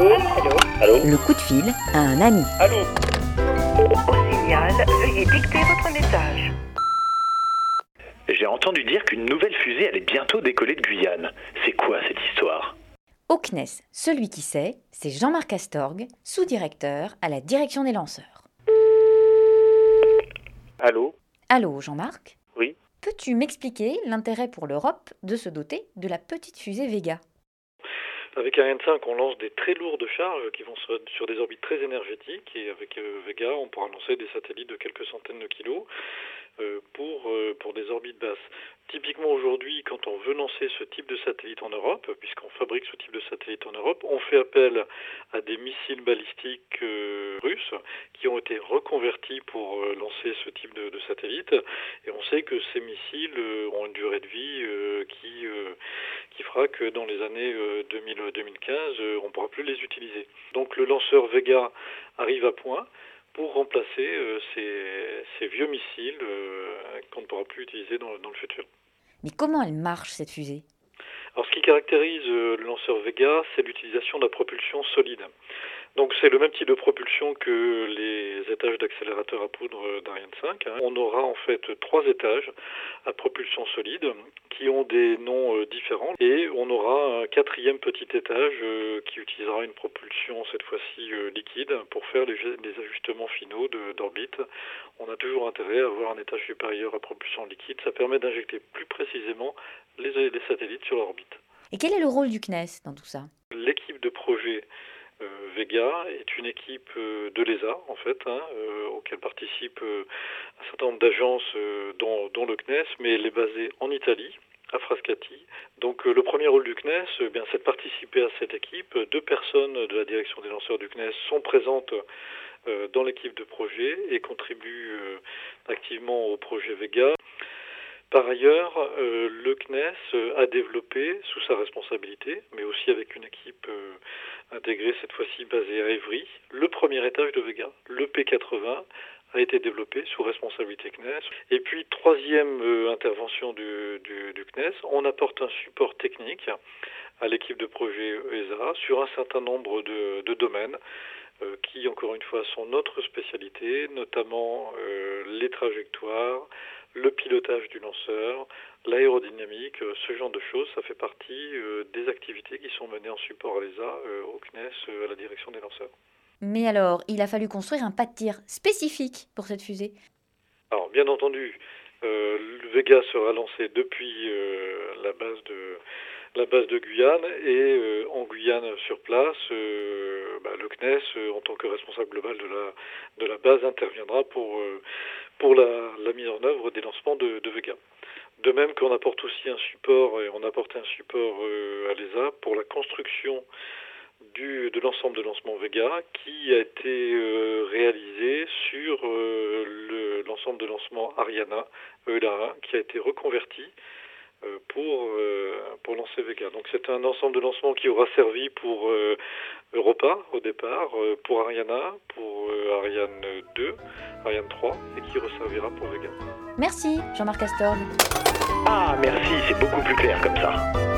Allô. Le coup de fil à un ami. Allô. Au signal, veuillez dicter votre message. J'ai entendu dire qu'une nouvelle fusée allait bientôt décoller de Guyane. C'est quoi cette histoire? Au CNES, celui qui sait, c'est Jean-Marc Astorg, sous-directeur à la direction des lanceurs. Allô. Allô Jean-Marc? Oui. Peux-tu m'expliquer l'intérêt pour l'Europe de se doter de la petite fusée Vega? Avec Ariane 5, on lance des très lourdes charges qui vont sur des orbites très énergétiques, et avec Vega, on pourra lancer des satellites de quelques centaines de kilos pour des orbites basses. Typiquement aujourd'hui, quand on veut lancer ce type de satellite en Europe, puisqu'on fabrique ce type de satellite en Europe, on fait appel à des missiles balistiques russes qui ont été reconvertis pour lancer ce type de satellite. Et on sait que ces missiles ont une durée de vie qui fera que dans les années 2015, on ne pourra plus les utiliser. Donc le lanceur Vega arrive à point pour remplacer ces vieux missiles qu'on ne pourra plus utiliser dans le futur. Mais comment elle marche cette fusée? Alors ce qui caractérise le lanceur Vega, c'est l'utilisation de la propulsion solide. Donc c'est le même type de propulsion que les étages d'accélérateur à poudre d'Ariane 5. On aura en fait 3 étages à propulsion solide qui ont des noms différents, et on aura un 4e petit étage qui utilisera une propulsion cette fois-ci liquide pour faire les ajustements finaux d'orbite. On a toujours intérêt à avoir un étage supérieur à propulsion liquide, ça permet d'injecter plus précisément les satellites sur l'orbite. Et quel est le rôle du CNES dans tout ça? L'équipe de projet Vega est une équipe de l'ESA en fait, auquel participent un certain nombre d'agences dont le CNES, mais elle est basée en Italie, à Frascati. Donc le premier rôle du CNES, c'est de participer à cette équipe. 2 personnes de la direction des lanceurs du CNES sont présentes dans l'équipe de projet et contribuent activement au projet Vega. Par ailleurs, le CNES a développé, sous sa responsabilité, mais aussi avec une équipe intégrée cette fois-ci basée à Évry, le premier étage de Vega, le P80, a été développé sous responsabilité CNES. Et puis, 3e intervention du CNES, on apporte un support technique à l'équipe de projet ESA sur un certain nombre de domaines qui, encore une fois, sont notre spécialité, notamment les trajectoires, le pilotage du lanceur, l'aérodynamique, ce genre de choses. Ça fait partie des activités qui sont menées en support à l'ESA, au CNES, à la direction des lanceurs. Mais alors, il a fallu construire un pas de tir spécifique pour cette fusée. Alors, bien entendu, le Vega sera lancé depuis la base de Guyane, et en Guyane sur place, le CNES, en tant que responsable global de la base, interviendra pour la mise en œuvre des lancements de Vega. De même qu'on apporte aussi un support, et on apporte un support à l'ESA pour la construction de l'ensemble de lancement Vega, qui a été réalisé sur l'ensemble de lancement Ariana, ELA1, qui a été reconverti pour lancer Vega. Donc c'est un ensemble de lancements qui aura servi pour Europa au départ, pour Ariana, pour Ariane 2, Ariane 3, et qui resservira pour Vega. Merci Jean-Marc Astorg. Ah merci, c'est beaucoup plus clair comme ça.